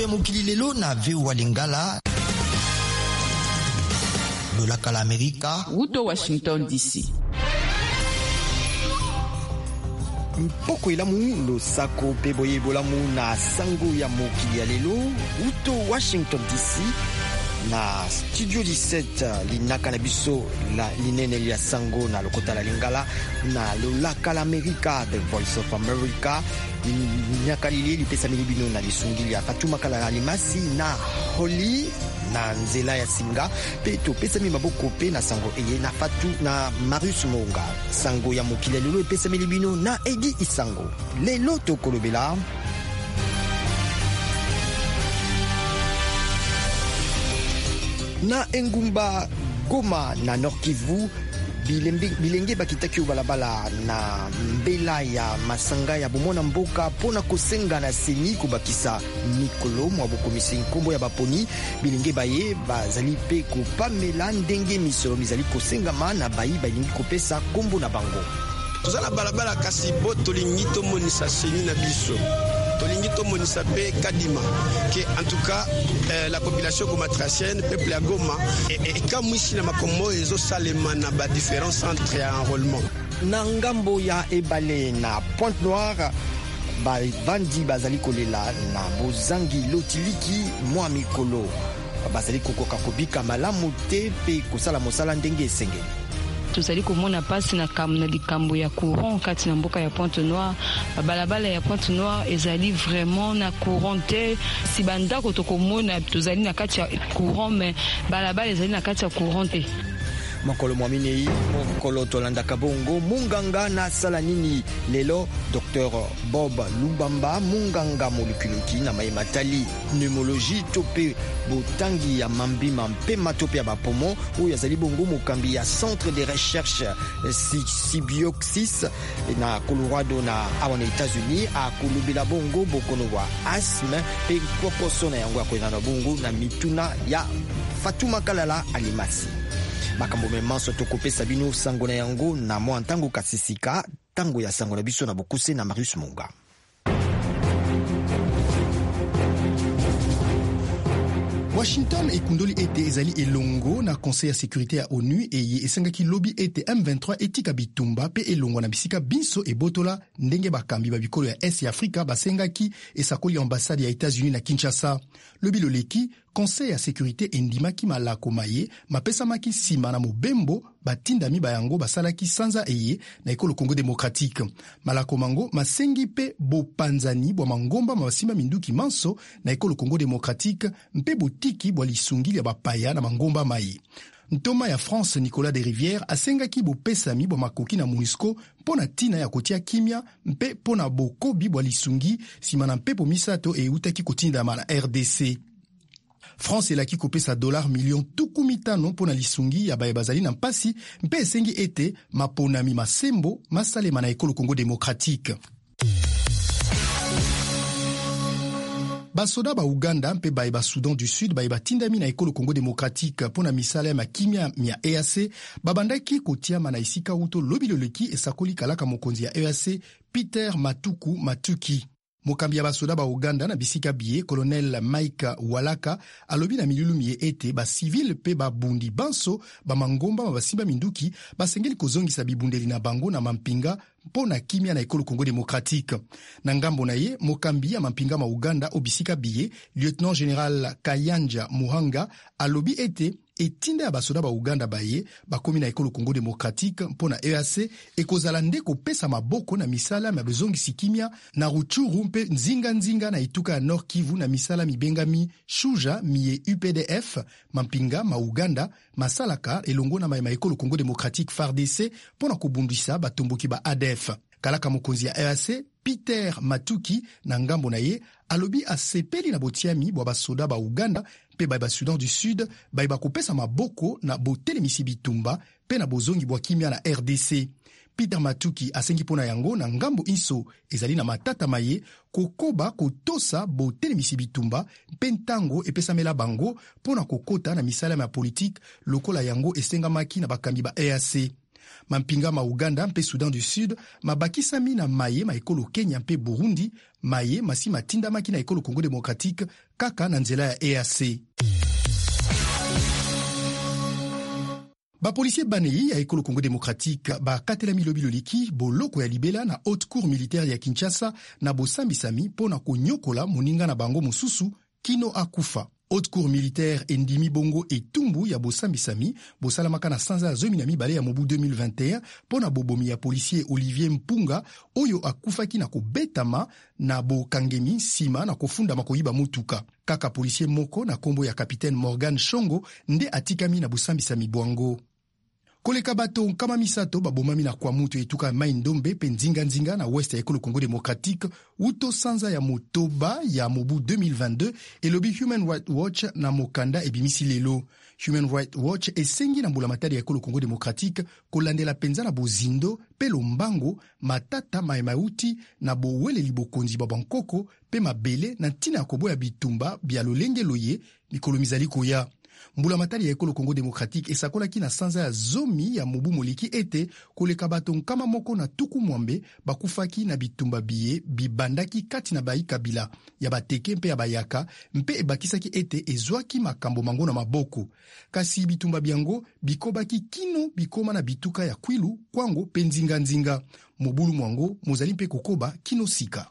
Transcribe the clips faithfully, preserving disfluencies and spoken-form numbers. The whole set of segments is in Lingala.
ya mokili lelo na V O A Lingala. Lolaka la Amerika. Uto Washington D C. Mpoko ilamu lo sako pe boye bolamu na sango ya mokili ya lelo. Uto Washington D C. Na studio dix-sept linaka na biso la linene ya sango na lokota la Lingala na lolaka la Amerika, the voice of America. Nyaka lili lipesa milibino na lisungili ya Fatuma Kala Alimasi na Holly na nzela ya singa pe to pesa mi maboko pe na sango eye na Fatu na Marius Monga. Sango ya mokili lelo pesa milibino na Edi Isango. Lelo to kolobela na engumba Goma na Nord Kivu. Bilenge bakitaki balabala na mbela ya masanga ya bomona mboka pona kosenga na seni kubakisa mikolo mwa bokomisi nkombo ya baponi. Bilenge baye bazali pe kopamela ndenge misolo mizali kosengama na bayi balingi kopesa kombo na bango. Tozala balabala kasi bo tolingi tomonisa seni na biso, tolingi tomonisa pe kadima que en tout cas euh, la population gomatracienne, peuple ya Goma et kamwisi na makombo ezo salema na ba différents centres ya enrôlement. Na ngambo ya ebale na Pointe Noire ba bandi bazali kolela na bozangi lotiliki mwa mikolo bazali kokoka kobika malamu te pe kosala mosala ndenge esengeli. Tozali komona pasi na kamna likambo ya courant kati na mboka ya Pointe Noire. Balabala ya Pointe Noire ezali vraiment na courant te. Si bandako tokomona tozali na kati ya courant mais balabala ezali na kati ya courant te. Makolo Mwaminei, Mokolo Tolanda Kabongo, Munganga na Salanini. Lelo, docteur Bob Lubamba, Munganga Molekuloki na Maïmatali, pneumologie tope botangi ya mambi mampe matope ya bapomo, ou yazali bongo mokambi ya centre de recherche Sibioxis na Colorado na awana États-Unis a kolobela bongo bokono wa asthme pe kokoso na yango akwena na bongo na mituna ya Fatuma Kalala Alimasi. Makambo memanso tokopesa bino sango na yango na mwa ntango kasisika tango ya sango na biso na bokuse na Marius Monga. Washington ekundoli ete ezali elongo na Conseil ya sécurité ya ONU eye esengaki lobi ete M vingt-trois etika bitumba pe elongo na bisika binso ebotola ndenge bakambi babikolo ya Est ya Afrika basengaki esakoli ambassade ya États-Unis na Kinshasa. Lobi loleki Conseil ya sécurité endimaki malako maye mapesamaki sima na mobembo batindami bayango basalaki sanza eye na ekolo Congo démocratique. Malako mango masengi pe bopanzani bwa mangomba mabasimba minduki manso na ekolo Congo démocratique mpe botiki bwa lisungili ya bapaya na mangomba mai. Ntoma ya France Nicolas de Rivière asengaki bopesami bwa makoki na MONUSCO pona tina ya kotia kimia mpe pona bokobi bwa lisungi sima na mpepo misato eutaki kotindama na R D C. France elaki kopesa dollar million tuku mitano pona lisungi ya baye bazali na mpasi mpe esengi ete maponami masembo masalema na ekolo Congo démocratique. Basoda ba Uganda mpe baye ba Soudan du Sud baye batindami na ekolo Congo démocratique pona misala ya makimia mia E A C babandaki kotia mana isika uto lobi loleki esakoli kalaka mokonzi ya E A C Peter Matuku Matuki. Mokambi ya basoda ba Uganda na bisika biye colonel Mike Walaka alobi na milulumi ye ete ba civil pe ba bundi banso ba mangomba ba basimba minduki basengeli kozongisa bibundeli na bango na mampinga mpona kimia na ekolo Congo démocratique. Na ngambo na ye mokambi ya mampinga ma Uganda obisika biye lieutenant général Kayanja Muhanga alobi ete etinda ya basoda ba Uganda baye bakomi na ekolo Congo démocratique mpona E A C ekozala nde kopesa maboko na misala ya bezongisi kimia na Ruchuru mpe nzinga nzinga na ituka ya Nord Kivu na misala mibengami Shuja miye U P D F mampinga ma Uganda masalaka elongo na ma ekolo Congo démocratique F A R D C mpona kobundisa batomboki ba A D F. Kalaka mokonzi ya E A C Peter Matuki na ngambo na ye alobi asepeli na botiami bwa basoda ba Uganda pe ba Soudan du Sud ba ba kopesa maboko na botelemisi bitumba pe na bozongi bwa kimia na R D C. Peter Matuki asengi pona yango na ngambo inso ezali na matata maye kokoba kotosa botelemisi bitumba pe ntango epesamela bango pona kokota na misala ya politique lokola yango esengamaki na bakambi ba E A C. Mampinga ma Uganda mpe Sudan du Sud mabakisami na maye ma ekolo Kenya mpe Burundi, maye masi matindamaki na ekolo Congo Démocratique kaka na nzela ya E A C. Ba policier banei ya ekolo Congo Démocratique ba katelami lobiloliki boloko ya libela na haute cour militaire ya Kinshasa na bosambisami pona konyokola moninga na bango mosusu kino akufa. Haute cour militaire endimi bongo etumbu ya bosambisami bosalamaka na sanza ya zomi na mibale ya mobu deux mille vingt et un pona bobomi ya policier Olivier Mpunga oyo akufaki na kobetama na bokangemi sima na kofundama koyiba mutuka. Kaka policier moko na kombo ya capitaine Morgan Shongo nde atikami na bosambisami bwango. Koleka bato nkama misato babomami na kwa mutu etuka mai ndombe pe nzinga nzinga na west ya ekolo Congo Démocratique uto sanza ya motoba ya mobu deux mille vingt-deux elobi Human Rights Watch na mokanda ebimisi lelo. Human Rights Watch esengi na mbula matari ya ekolo Congo Démocratique kolandela penza na bozindo pe lombango matata mai mauti na bowele libokonzi babankoko pe mabele na ntina ya kobo ya bitumba bya lolenge loye mikolo mizali koya. Mbula matari ya ekolo Congo Démocratique esakolaki na sanza ya zomi ya mobu moliki ete koleka bato nkama moko na tuku mwambe bakufaki na bitumba biye bibandaki kati na bayi kabila ya bateke mpe ya bayaka mpe ebakisaki ete ezwaki makambo mango na maboko. Kasi bitumba biango bikobaki kino bikoma na bituka ya kwilu kwango pe nzinga nzinga. Mobulu mwango mozali mpe kokoba kino sika.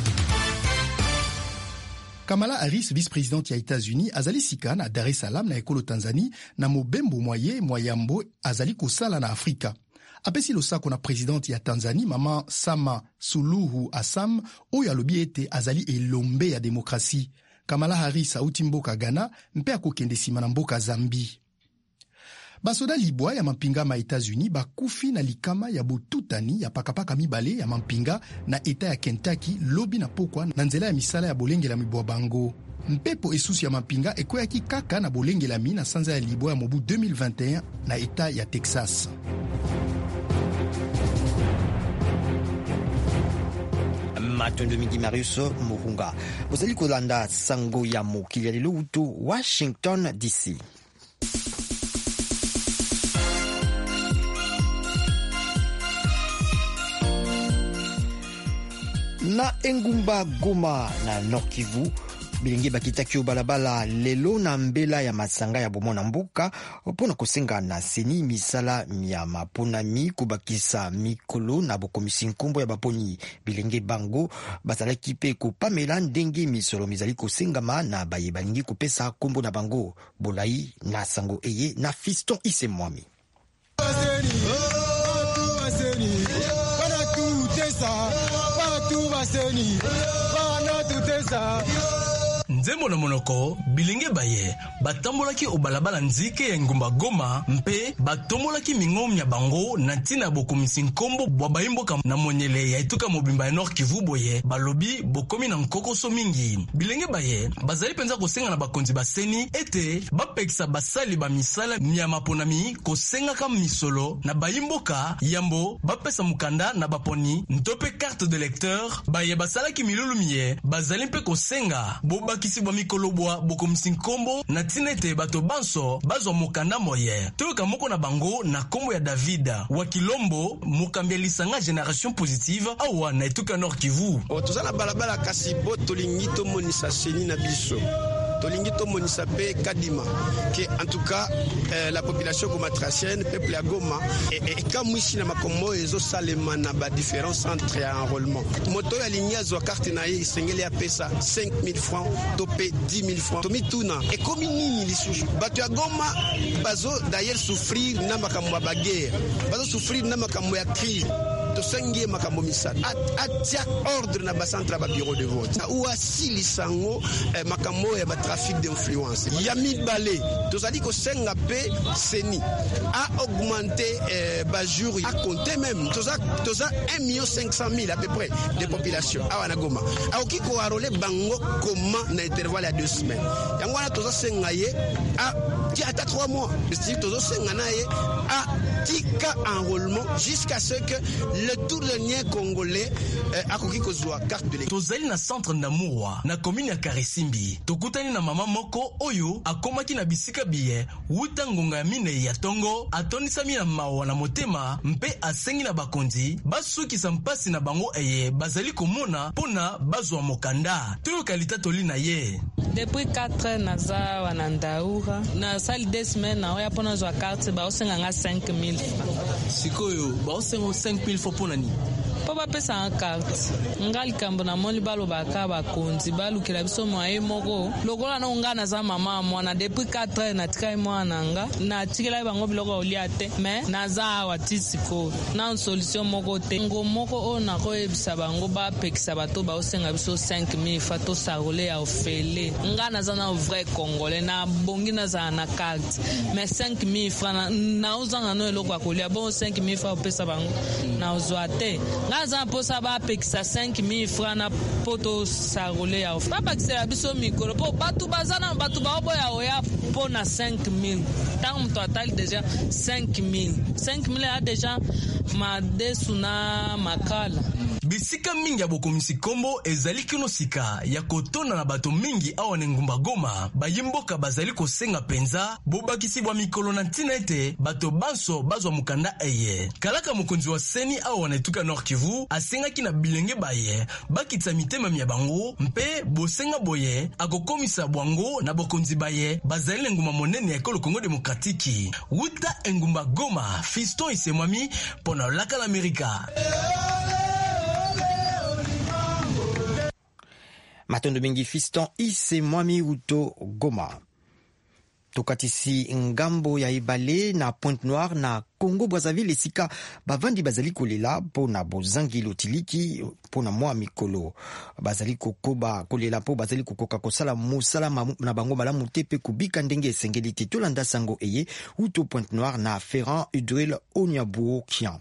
Kamala Harris, vice-présidente ya États-Unis, azali sika na Dar es Salaam na ekolo Tanzanie na mobembo moye moyambo azali kosala na Afrika. Apesi losako na présidente ya Tanzanie, Mama Sama Suluhu Hassan, oyo alobi ete azali elombe ya demokrasi. Kamala Harris auti mboka Ghana mpe akokende sima na mboka Zambie. Basoda libwa ya mampinga ma États-Unis bakufi na likama ya botutani ya pakapaka mibale ya mampinga na eta ya Kentucky lobi na pokwa na nzela ya misala ya bolengela mibwa bango. Mpepo esusu ya mampinga ekoyaki kaka na bolengela mi na sanza ya libwa ya mobu deux mille vingt et un na eta ya Texas. Matondo mingi Marius Murunga. Bozali kolanda sango ya mokili ya lelo uto Washington D C. Na engumba Goma na Nord Kivu bilenge bakitaki o balabala lelo na mbela ya masanga ya bomona mbuka pona kosenga na seni misala ya maponami kubakisa mikolo na bokomisi nkombo ya baponi. Bilenge bango bazalaki pe kopamela ndenge misolo mizali kosengama na baye balingi kopesa kombo na bango bolai na sango eye na Fiston Isemwami. Nzembo na monoko bilenge baye batambolaki obalabala nzike ya ngumba Goma mpe batombolaki mingom ya bango na ntina bokomisi nkombo bwa bayimboka na monyele ya etuka mobimba ya Nord Kivu boye balobi bokomi na nkokoso mingi. Bilenge baye bazali penza kosenga na bakonzi baseni ete bapekisa basali ba misala ya maponami kosengaka misolo na bayimboka yambo bapesa mukanda na baponi ntope carte de lecteur baye basalaki milulu miye bazali mpe kosenga bobaki bwa mikolo bwa bokomisi nkombo na tinete bato banso bazwa mokanda moye toyoka moko na bango na kombo ya David wa Kilombo mokambi lisanga Génération Positive awa na etuka Nord Kivu. Tozala balabala kasi bo tolingi tomonisa seni na biso tolingi tomonisa pe kadima que en tout cas euh, la population gomatracienne peuple ya Goma et kamwishi na makomo ezo salema na ba différents centres ya enrôlement moto ya ligne zo carte na ye sengeli ya pesa cinq mille francs topé dix mille francs tomituna et comme nini lisusu bato ya Goma bazo d'ailleurs souffrir na makambo ba guerre bazo souffrir na makambo ya crise tosengie makambo misala atia ordre na ba centre ba bureau de vote ou asili sango eh, makambo ya ba trafic d'influence ya mibale tozali ko senga pe seni a augmenter eh, ba jour a compter même toza toza un million cinq cent mille à peu près de population awa na Goma a okiko arole bango comment na intervalle à deux semaines yango na toza senga ye a qui a trois mois c'est tozo senga na ye a tika enrôlement jusqu'à ce que le tout dernier Congolais a koki kozwa carte de l'équipe. Tozali na centre Ndamurwa na commune ya Karisimbi. Tokutani na mama moko oyo akomaki na bisika biye wuta ngonga ya mine ya tongo atonisami na mawa na motema mpe asengi na bakonzi basukisa mpasi na bango eye bazali komona pona bazwa mokanda. Toyo kalita toli na ye. Depuis quatre naza wana Ndaura na sali des semaines na oya pona zwa carte ba osenga nga cinq mille francs. Sikoyo ba osenga cinq mille francs pona ni. Po bapesa nga carte ngali kambo na moli balobaka bakonzi balukela biso mwaye moko lokola na nga naza mama mwana depuis quatre na tika mwana nga na tikela bango biloko olia te mais naza awa tisiko na solution moko te ngo moko ona ko ebisa bango ba pekisa bato ba osenga biso cinq mille francs to sarole ya ofele nga naza na vrai congolais na bongi naza na carte mais cinq mille francs na ozanga no eloko akolia bon cinq mille francs opesa bango na ozwa te Naza posa ba pekisa cinq mille francs na poto sarole ya ofele ba pekisa biso mikolo po batu bazana batu ba oboya oya po na cinq mille tant mto atali déjà cinq mille cinq mille a déjà ma desuna makala. Bisika mingi ya bokomisi kombo ezali kino sika ya kotona na bato mingi awa na ngumba Goma bayimboka bazali kosenga penza bobakisi bwa mikolo na ntina ete bato banso bazwa mukanda eye. Kalaka mokonzi wa seni awa na etuka Nord Kivu asengaki na bilenge baye bakitsa mitema mya bango mpe bosenga boye akokomisa bwango na bokonzi baye bazali na ngumba monene ya ekolo Kongo Demokratiki. Wuta engumba Goma, Fiston Isemwami pona laka la Amerika. Matondo mingi Fiston Isemwami uto Goma. Tokatisi ngambo ya Ibale na Pointe Noire na Congo Brazzaville esika bavandi bazali kolela pona bozangi lotiliki pona mwa mikolo bazali kokoba kolela po bazali kokoka kosala musala na bango malamu te pe kubika ndenge esengeli te tolanda sango eye uto Pointe Noire na Ferrand Udril Onyabuo Kian.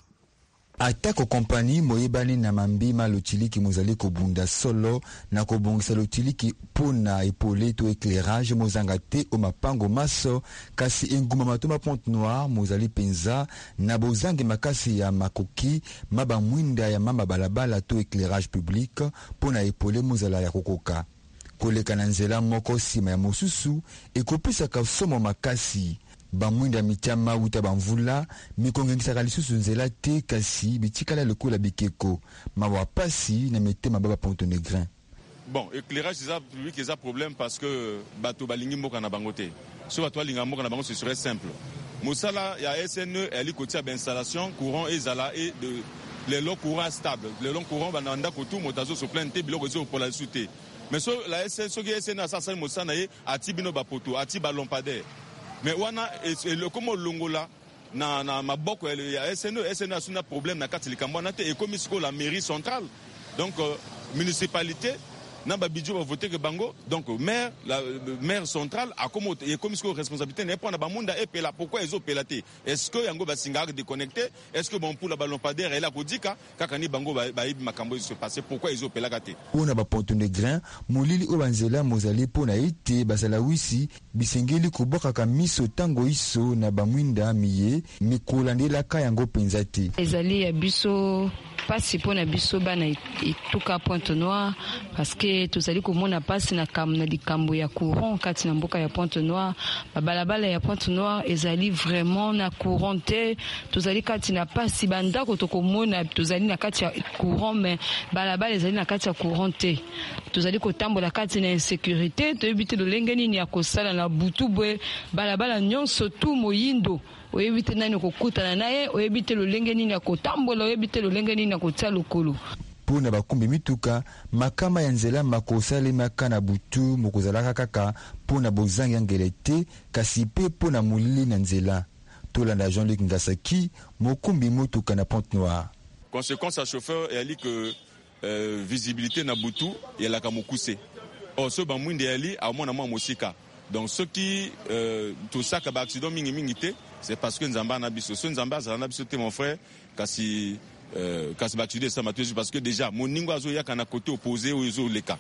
Atako kompani moyebani na mambima lotiliki mozali kobunda solo na kobongisa lotiliki pona epole to éclairage mozanga te o mapango maso kasi enguma matoma Pointe Noire mozali penza na bozangi makasi ya makoki maba mwinda ya mama balabala to éclairage public pona epole mozala ya kokoka koleka na nzela moko sima ya mosusu ekopisaka somo makasi bamwinda mitama uta bamvula mikongengisaka lisusu nzela te kasi bitikala lokola bikeko mawa pasi na metema baba Pont-Negrin. Bon, éclairage c'est public c'est un problème parce que bato balingi mboka na bango te. So bato balinga mboka na bango ce serait simple. Mosala ya S N E elle kotia ba installation courant ezala et de les lots courants stables. Les lots courants bananda ko tout motazo so plainte biloko zo pour la souté. Mais so la S N E so ki S N E ça ça mosana ye atibino ba poto atiba lampadaire. Mais wana le comme longola na na maboko ya S N E S N E a un problème na kati likambo te et comme la mairie centrale donc euh, municipalité na ba bidjo va voter que bango donc maire la maire centrale a comme et comme responsabilité n'est pas na ba munda et pela pourquoi ils ont pelaté est-ce que yango ba singa déconnecté est-ce que bon pour la ballon pas derrière la kodika kaka ni bango ba ba makambo se passer pourquoi ils ont pelakate on ba Pont-Negrin molili obanzela mozali pona ite basala wisi bisengeli koboka ka miso tango iso na ba mwinda miye mikolandela ka yango penzati ezali ya biso pasi pona biso bana ituka Pointe Noire parce que tozali komona pasi na kam na likambo ya courant kati na mboka ya Pointe Noire babalabala ya Pointe Noire ezali vraiment na courant te tozali kati na pasi bandako tokomona tozali na kati ya courant mais balabala ezali na kati ya courant te tozali kotambola kati na insécurité toyebite lolenge nini ya kosala na butu bwe balabala nyonso tu moyindo oyebite nani kokutana naye oyebite lolenge nini ya kotambola oyebite lolenge nini ya kotia lokolo pona bakumbi mituka makama ya nzela makosale makana butu mokozalaka kaka pona bozangi ngele te kasi pe pona molili na nzela tolanda Jean-Luc Ngasaki mokumbi mutuka na Pointe Noire. Conséquence à chauffeur et ali que euh, visibilité na butu et la kamokuse o so ba mwinde ali a mona mwa mosika donc ceux qui euh, tout ça ka ba accident mingi mingi te c'est parce que nzamba na biso so nzamba za na biso te mon frère kasi euh kasi ba accident ça matuji parce que déjà mon ningo azo ya kana côté opposé au zo leka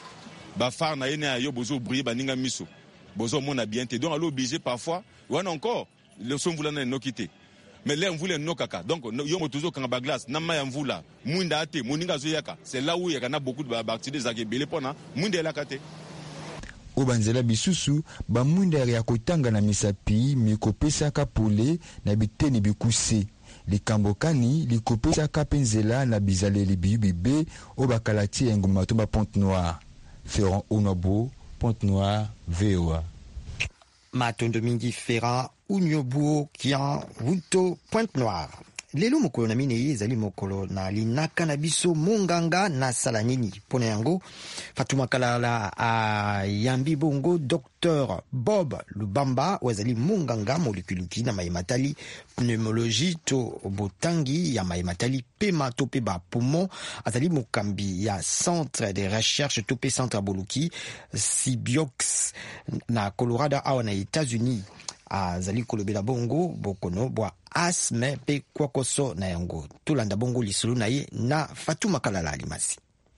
ba far na yene ayo bozo briller ba ninga miso bozo mona bien te donc allo obligé parfois wana encore le son voulana no quitter mais les mvula no kaka donc yo motozo kanga glace na ma ya mvula mwinda ate moninga zo yaka c'est là où il y a beaucoup de bactéries za kebele pona mwinda la kate o banzela bisusu bamwinda ya kotanga na misapi mikopesaka pole na biteni bikuse likambokani likopesaka penzela na bizaleli bibibe o bakalati ya nguma to ba Pointe Noire. Ferrand Onobo, Pointe Noire, V O A. Matondo mingi Ferrand Unyobuo Kian Wunto Pointe Noire. Lelo mokolo na minei ezali mokolo na linaka na biso munganga na sala nini pona yango Fatuma Kalala a yambi bongo Docteur Bob Lubamba wazali munganga molekuluki na maimatali pneumologie to botangi ya maimatali pema to pe ba poumon azali mokambi ya centre de recherche to pe centre boluki Sibiox na Colorado awa na États-Unis azali kolobela bongo bokono bwa asme pe kwakoso na yango tulanda bongo lisulu na ye na Fatuma Kalala Alimasi.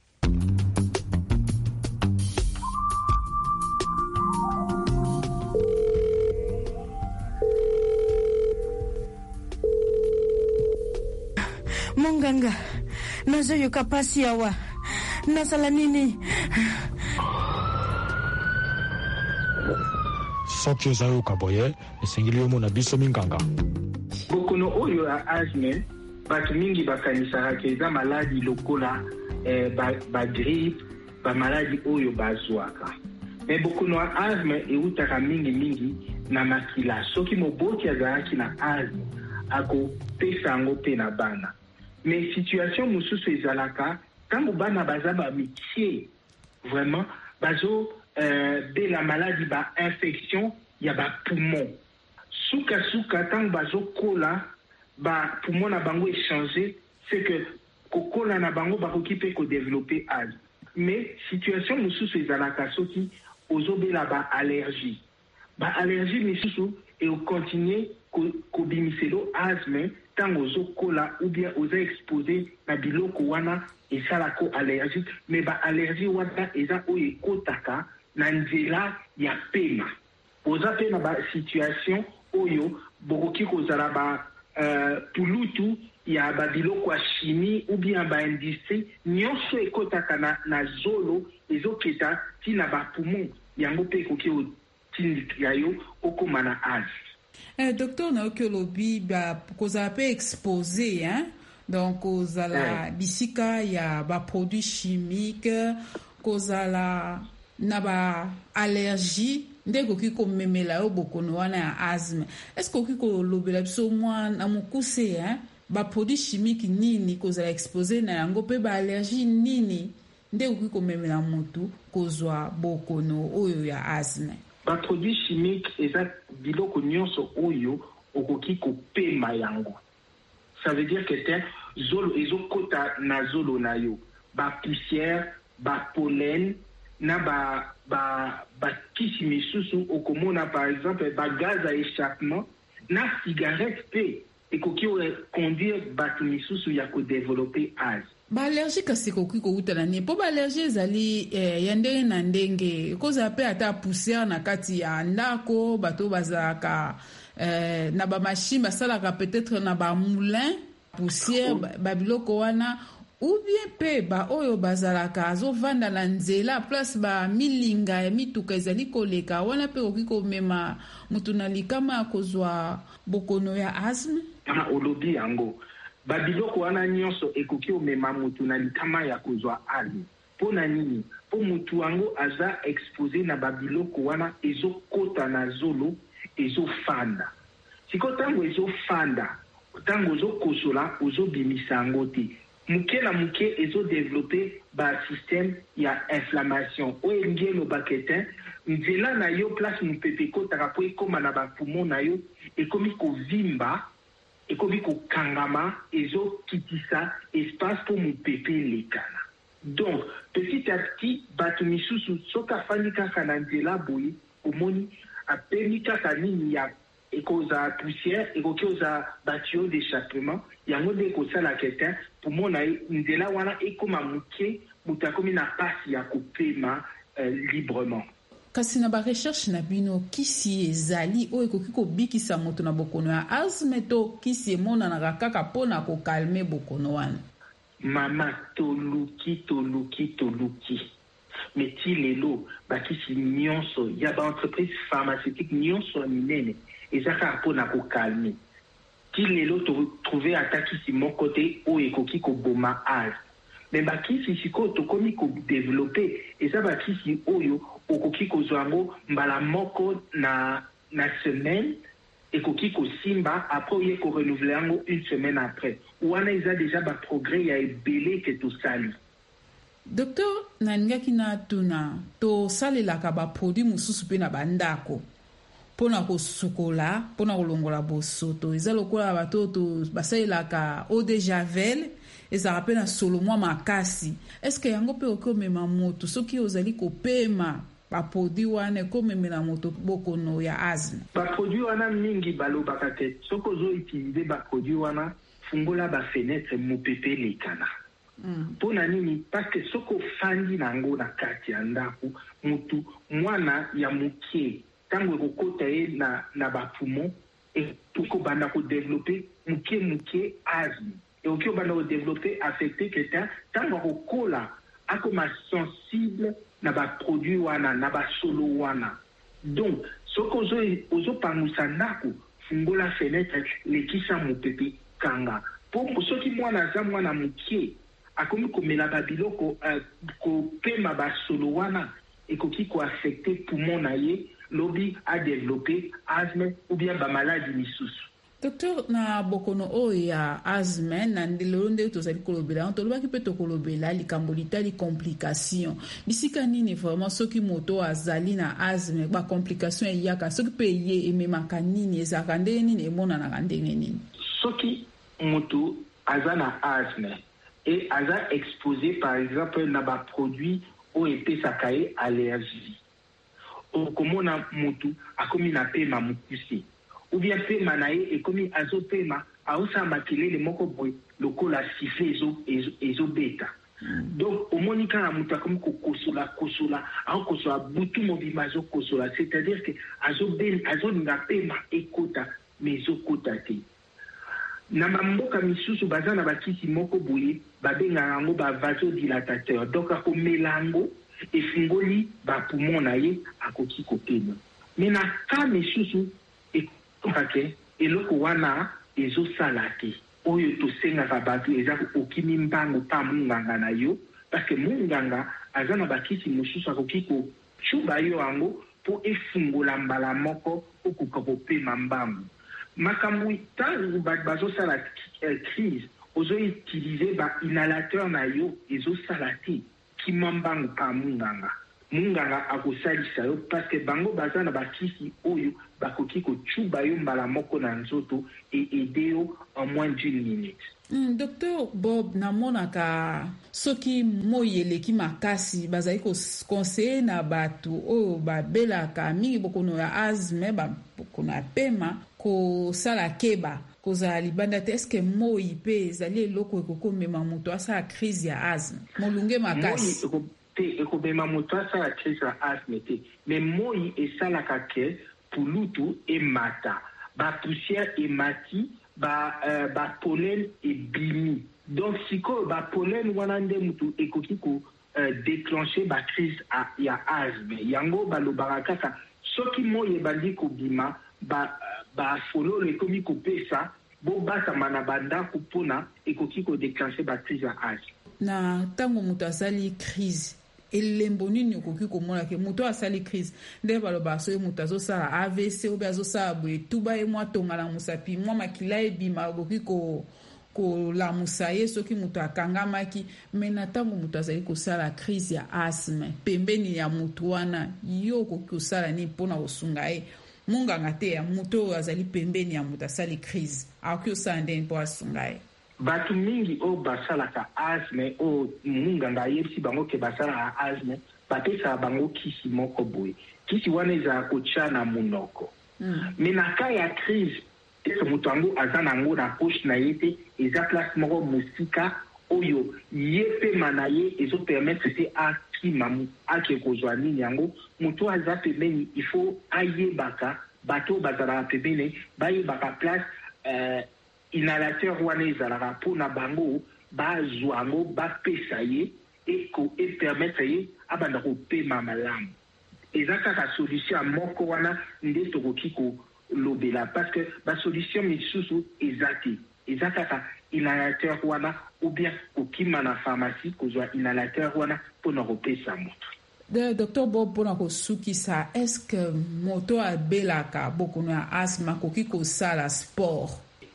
Munganga nazo yoka pasi yawa nasala nini soki ozayoka boye esengeli yo mona biso minganga bokono oyo ya asthme bato mingi bakanisaka eza maladi lokola eh, bagripe ba bamaladi oyo bazwaka me bokono ya asthme eutaka mingi mingi na makila soki moboti azalaki na asthme akopesa yango mpe na bana me situation mosusu ezalaka ntango bana baza bamikie vraiment bazo Euh, de la maladie ba infection ya ba poumon suka suka tango bazokola ba poumon na bango échanger c'est que kokola na bango bakokipe ko développer asthme mais situation mosusu ezalaka soki ozobela ba allergie ba allergie misusu et au continuer ko, ko bimiselo asthme tango ozokola ou bien oza exposé na biloko wana esalako allergique mais ba allergie wana eza oyo ekotaka na nzela ya pema oza pe na ba situation oyo bokoki kozala ba uh, pulutu ya ba biloko ya chimie ou bien ba industrie nyonso ekotaka na, na zolo ezoketa tina ba poumon yango pe ekoki otindika yo okoma na asthme. Eh, docteur na oki olobi ba kozala pe exposé hein donc kozala eh. bisika ya ba produits chimiques kozala na ba allergie ndeko kiko memela yo bokono wana ya asthme est-ce que kiko lobela biso mwa na mukuse hein ba produits chimiques nini kozala exposé na yango pe ba allergie nini ndeko kiko memela mutu kozwa bokono oyo ya asthme ba produits chimiques eza biloko nyonso oyo okoki kopema yango ça veut dire que te zolo ezokota na zolo na yo ba poussière ba pollen na ba ba ba kisi misusu okomona par exemple ba gaz à échappement na cigarette pe ekoki conduire bato misusu ya ko développer asthme ba allergie kasi koki ko utala ni po ba allergie ezali eh, ya ndenge na ndenge koza pe ata poussière na kati ya ndako bato bazaka eh, na ba machine basalaka peut-être na ba moulin poussière ba, ba biloko wana ou bien pe ba oyo bazalaka azovanda na nzela place ba milinga ya mituka ezali koleka wana pe okoki komema mutu na likama ya kozwa bokono ya asthme ah, olobi yango ba biloko wana nyonso ekoki omema mutu na likama ya kozwa asthme pona nini po mutu yango aza exposé na ba biloko wana ezokota na zolo ezofanda siko tango ezofanda tango ozokosola ozobimisa yango te muke na muke ezo développer ba système ya inflammation o engelo bakete nzela na yo place mupepe kotaka po ekoma na ba poumon na yo ekomi kovimba ekomi kokangama ezo kitisa espace pour mupepe lekana donc petit à petit bato misusu soka fani kaka na nzela boye omoni apemi kaka nini ya ekoza poussière ekoza batio d'échappement yango nde kosala kete pour mona nzela wana ekoma muke mutakomi na pasi ya kopema euh, librement. kasi na ba recherche na bino kisi ezali oyo ekoki kobikisa moto na bokono ya asthme to kisi emonanaka kaka mpona kokalme bokono wana? Mama toluki toluki toluki mais ti lelo bakisi nyonso ya baentreprise pharmaceutique nyonso minene ezaka mpona kokalme. Ti lelo trouver ata kisi moko te oyo ekoki koboma asthme, mais bakisi sikoyo tokomi kodevelope eza bakisi oyo okoki kozwa yango mbala moko na, na semaine, ekoki kosimba après oye korenouvele yango une semaine après. Wana eza deja baprogrès ya ebele ke tosali. Docteur, nalingaki natuna tosalelaka baproduit mosusu mpe na bandako mpona kosukola mpona kolongola bosoto. Eza lokola bato basalelaka eau de javel ezalaka mpe na solo mwa makasi. Eske yango mpe okomema moto soki ozali kopema baproduit wana ekomemela moto bokono ya asthme? Baproduit wana mingi balobaka te soki ozoutilize baproduit wana fungola bafenetre mopepe elekana. Mpona nini? Parce que soki ofandi nango na kati ya ndako mutu mwana ya mokie ntango ekokota ye na, na bapoumon ekobanda kodevelope mokie mokie asthme ekoki obanda kodevelope affecté quelqu'un ntango akokola akoma sensible na baproduit wana na basolo wana. Donc soki ozopangwisa ndako fungola fenetre lekisa mopepe kanga mpo soki mwana aza mwana mokie akomi komela babiloko uh, kopema basolo wana ekoki koaffecte poumon na ye lobi a développé asthme ou bien bamaladi misusu. Docteur, na bokono oyo ya asthme na lelo nde tozali kolobela tolobaki mpe tokolobela likambo litali complication. Bisika nini vraiment soki moto azali na asthme ba complication eyaka soki mpe ye ememaka nini ezalaka ndenge nini emonanaka ndenge nini? Soki moto aza na asthme et aza exposé par exemple na ba produit o epesaka ye allergie, okomona motu akomi na pema mokuse ou bien pema na ye ekomi azopema aosala makelele moko boye lokola siffle ezobeta. Donc omoni kaka motu akomi kokosola kosola aokosola butu mobima azokosola, c'est-à-dire que azolinga pema ekota mais ezokota te. Na mamboka misusu baza na bakisi moko boye babengaka yango ba vasodilatateur, donc akomela yango efungoli bapoumon na ye akoki kopema. Me na ka misusu ekokake eloko wana ezosala te oyo tosengaka bato eza okimi mbango pa munganga na yo, parce que munganga aza na bakisi mosusu akoki kocuba yo yango po efungola mbala moko okuka kopema mbango. Makambo ntango bato bazosala crise ozoutilize ba inhalateur na yo ezosala te kima mbango pa munganga. Munganga akosalisa yo parce que bango baza na bakisi oyo bakoki kocuba yo mbala moko na nzoto et aider yo en moins d'une minute. Mm, Docteur Bob, namonaka soki moi eleki makasi bazali conseiller na bato oyo babelaka mingi bokono ya asthme ba bokono ya pema kosala keba kozala libanda te. Eske moi mpe ezali eloko ekokomema moto asala crise ya asthme molunge makasi? Moi te ekobema moto asala crise ya asthme te, mais moi esalaka ke pulutu emata bapoussière emati ba uh, ba pollen ebimi. Donc sikoyo ba pollen wana nde mutu ekoki ko uh, déclencher ba crise a, ya asthme. Yango balobaka kaka soki moye bandi kobima ba uh, ba fololo ekomi kopesa bo basama na bandako mpona ekoki ko déclencher ba crise ya asthme. Na tango mutu asali crise elembo nini okoki komona ke moto asali crise nde baloba soki moto azosala A V C obe azosala boye tuba ye mwa tongala mosapi mwa makila ebima okoki kolamusa ye soki moto akangamaki. Me na ntango moto azali kosala crise ya asthme pembeni ya moto wana yo okoki kosala nini mpona kosunga ye? Munganga te ya moto oyo azali pembeni ya moto asali crise akoki kosala ndeni mpo asunga ye? Bato mingi o basalaka asthme o munganga yebisi bango ke basalaka asthme bapesaka bango kisi moko boye, kisi wana ezala kotia na monoko. Mm. Me na ka ya crise ese moto yango aza nango na poche na ye te, eza place moko mosika oyo yepe manaye ezo permettre te akimamu ake kozwa nini yango moto aza pembeni il faut ayebaka bato bazalaka pembeni bayebaka place euh, inhalateur wana ezalaka mpona bango bazwa yango bapesa ye epermettre ye abanda kopema malamu. Eza kaka solution moko wana nde tokoki kolobela parce que basolution misusu eza te. Eza kaka inhalateur wana ou bien kokima na pharmacie kozwa inhalateur wana mpona kopesa moto. De docteur Bob mpona kosukisa, est-ce que moto abelaka bokono ya asthme koki kosala sport?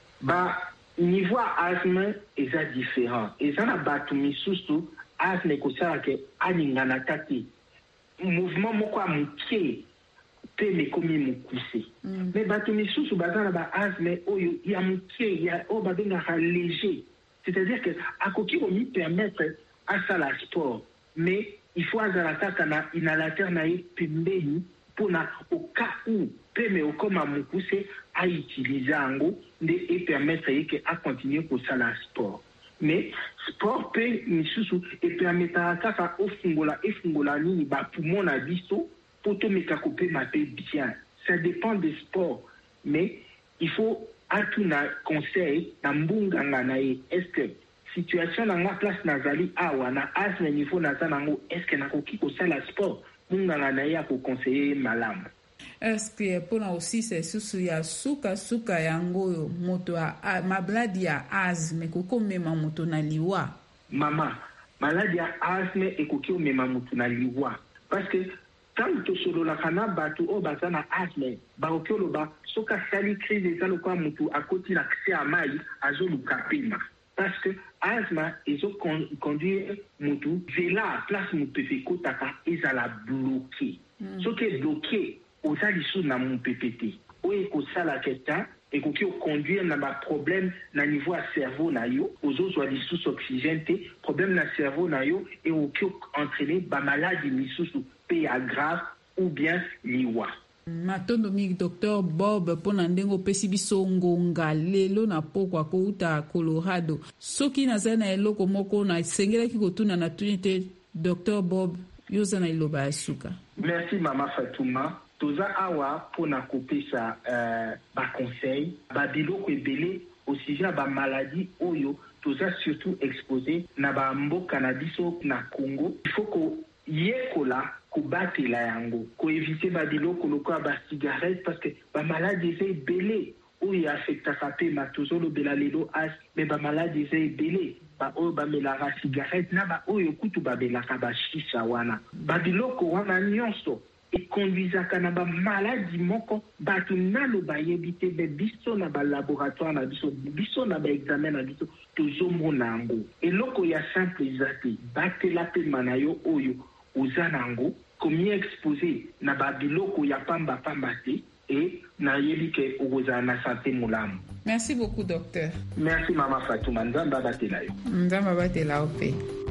Ba niveau asthme eza différent. Eza na bato misusu asthme ekosala ke aningana te. Mouvement moko ya moke pe mekomi mokuse. Mm. Mais bato misusu baza na ba asthme oyo ya moke ya oyo babengaka léger. C'est-à-dire que akoki komi permettre asala sport, mais il faut azala kaka na inhalateur na ye pembeni mpona au cas où peme okoma mokuse autilize yango nde epermettre ye ke akontinue kosala sport. Mais sport pe misusu epermetaka kaka ofungola efungola nini bapoumon na biso po tomeka kopema pe bien. Ça dépend des sports, mais il faut atuna conseil na mbunganga na ye. Est-ce que situation na nga place nazali awa na asthme niveau naza nango, est-ce que nakoki kosala sport? Mbunganga na ye akoconseiller malamu. Est-ce que pona aussi c'est susu ya suka suka yango moto a maladie ya asthme koko mema moto na liwa? Mama, maladie ya asthme ekoki mema moto na liwa parce que tant to solo la kana batu o bazana asthme ba okolo ba soka sali crise ezalo kwa moto akoti na kse amai azolu kapima parce que asthme ezo conduire moto vela place moto feko taka ezala bloqué. Mm. So que bloqué oza lisu na mon P P T oyo ekosala keta ekoki oconduire na baproblème na niveau ya cerveau na yo ozozwa lisusu oxygène te problème na cerveau na yo ekoki entraîner bamaladi misusu pe ya grave ou bien liwa. Matondo mingi docteur Bob mpona ndenge opesi biso ngonga lelo na pokwa kouta Colorado. Soki naza na eloko moko na sengelaki kotuna na tuni te docteur Bob yoza na iloba ya suka. Merci Mama Fatouma. Toza awa pona kopesa euh, ba conseil ba biloko ebele au sujet ba maladie oyo toza surtout exposé na ba mboka na biso na Congo. Il faut ko yekola ko batela yango ko éviter ba biloko lokola ba cigarette parce que ba maladie eza ebele oyo affectaka pe matozolo bela lelo as mais ba maladie eza ebele ba oyo ba melaka cigarette na ba oyo kutu ba belaka ba shisha wana ba biloko wana nyonso et conduisaka na ba maladie moko bato nalo bayebi te be biso na ba laboratoire na biso biso na ba examen na biso tozomona yango eloko ya simple ezate batela pe mana yo oyo oza nango komi exposé na ba biloko ya pamba pamba te et na yebi ke oza na santé mulamu. Merci beaucoup docteur. Merci Mama Fatouma, nzamba batela yo. Nzamba batela ope.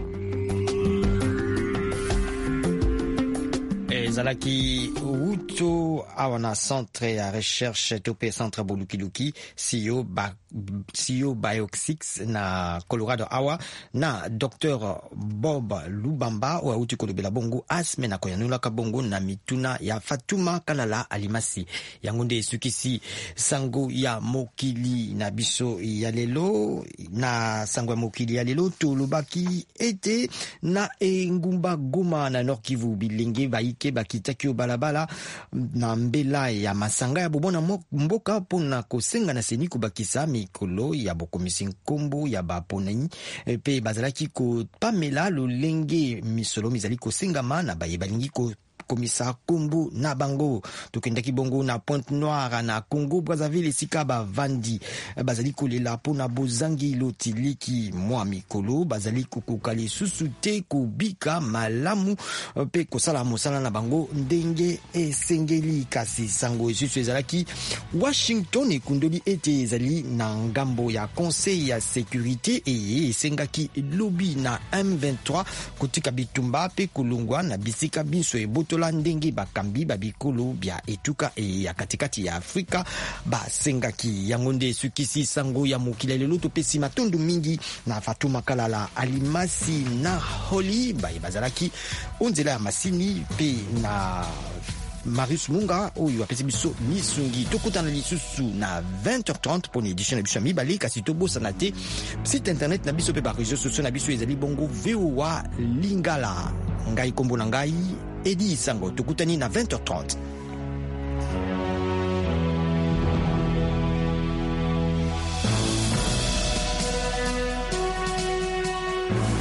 ezalaki wuto awa na centre ya recherche tope centre bolukiluki siyo ba siyo Bioxix na Colorado awa na docteur Bob Lubamba o auti kolobela bongo asme na koyanula ka bongo na mituna ya Fatuma Kalala Alimasi yango nde sukisi sango ya mokili na biso ya lelo na sango ya mokili ya lelo tolobaki ete na engumba Goma na Nord Kivu bilenge baike bakitaki balabala na mbela ya masanga ya bobona mboka pona kosenga na seni kubakisa mikolo ya bokomisi nkombo ya baponani pe bazalaki ko pamela lolenge misolo mizali kosengama na baye balingi ko komisa kombo na bango tokendaki bongo na Pointe Noire na Congo Brazzaville esika bavandi bazali kolela pona bozangi lotiliki mwa mikolo bazali kokoka lisusu te kobika malamu pe kosala mosala na bango ndenge esengeli kasi sango esusu ezalaki Washington ekundoli ete ezali na ngambo ya Conseil ya Sécurité e esengaki lobby na M vingt-trois kotika bitumba pe kulungwa na bisika biso eboto kotola ndenge bakambi babikulu bya etuka e ya katikati ya Afrika basengaki yango nde esukisi sango ya mokili lelo topesi matundu mingi na Fatuma Kalala Alimasi na Holi baye bazalaki onzela ya masini pe na Marius Munga oyo apesi biso misungi tokutana lisusu na vingt heures trente pour une édition na biso mibale kasi tobosana te site internet na biso pe ba réseaux sociaux na biso ezali bongo V O A Lingala ngai kombo na ngai Edi Sango tokutani na vingt heures trente.